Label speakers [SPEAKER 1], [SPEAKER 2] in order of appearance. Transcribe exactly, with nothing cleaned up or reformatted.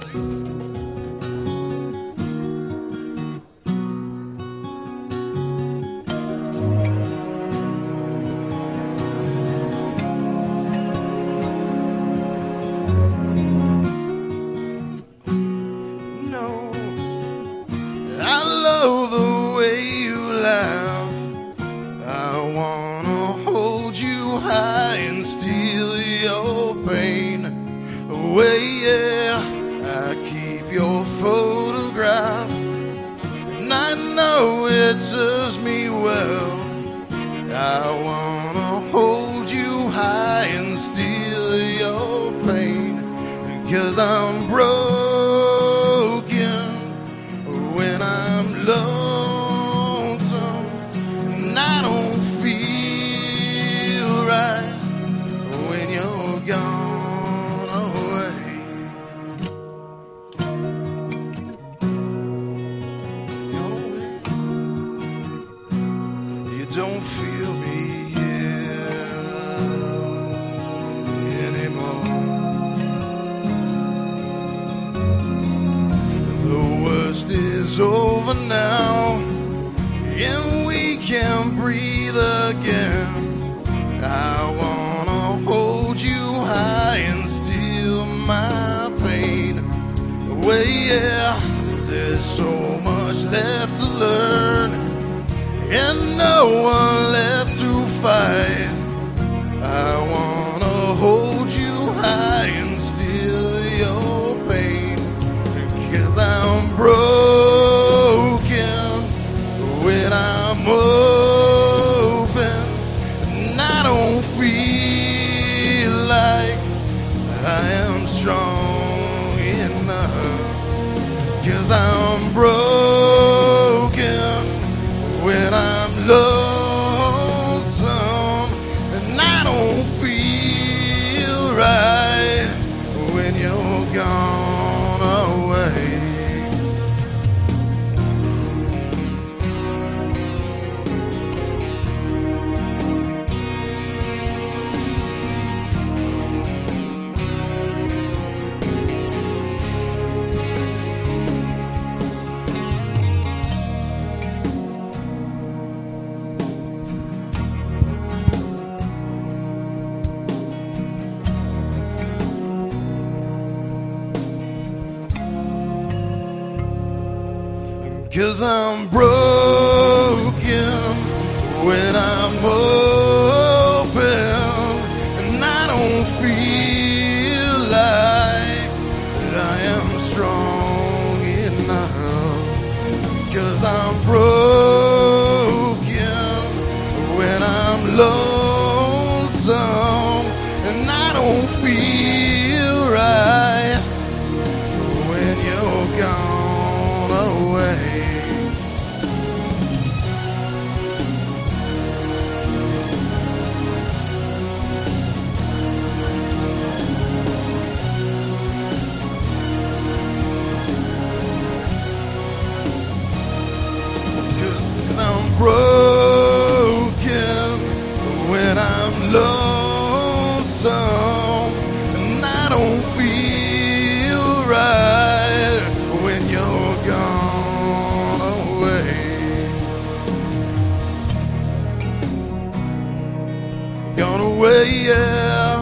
[SPEAKER 1] love the way you laugh. I wanna hold you high and steal your pain away, yeah. I keep your photograph, and I know it serves me well. I wanna hold you high and steal your pain, 'cause I'm broken when I'm lonesome, and I don't feel right when you're gone away. Gone away. You don't feel me here anymore. The worst is over now, and we can breathe again. I wanna hold you high and steal my pain away, yeah. There's so much left to learn, and no one left to fight. I wanna hold you high and steal your pain, 'cause I'm broken when I'm open, and I don't feel like I am strong enough, 'cause I'm broken when I'm lonesome, and I don't feel right when you're gone away. Cause I'm broken when I'm open, and I don't feel like I am strong enough. Cause I'm broken when I'm lonesome, and I don't feel right when you're gone away. I'm broken when I'm lonesome, and I don't feel right when you're gone away. Gone away, yeah.